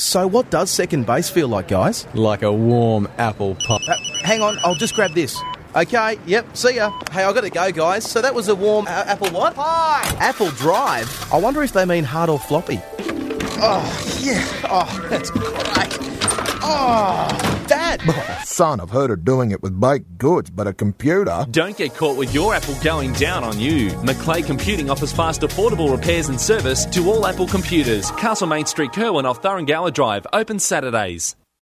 So what does second base feel like, guys? Like a warm apple pie. Hang on, I'll just grab this. Okay, yep, see ya. Hey, I've got to go, guys. So that was a warm apple what? Pie! Apple Drive? I wonder if they mean hard or floppy. Oh, yeah. Oh, that's great. Oh, Dad! Son, I've heard of doing it with baked goods, but a computer... Don't get caught with your Apple going down on you. Macleay Computing offers fast, affordable repairs and service to all Apple computers. Castle Main Street, Kerwin off Thurrangower Drive. Open Saturdays.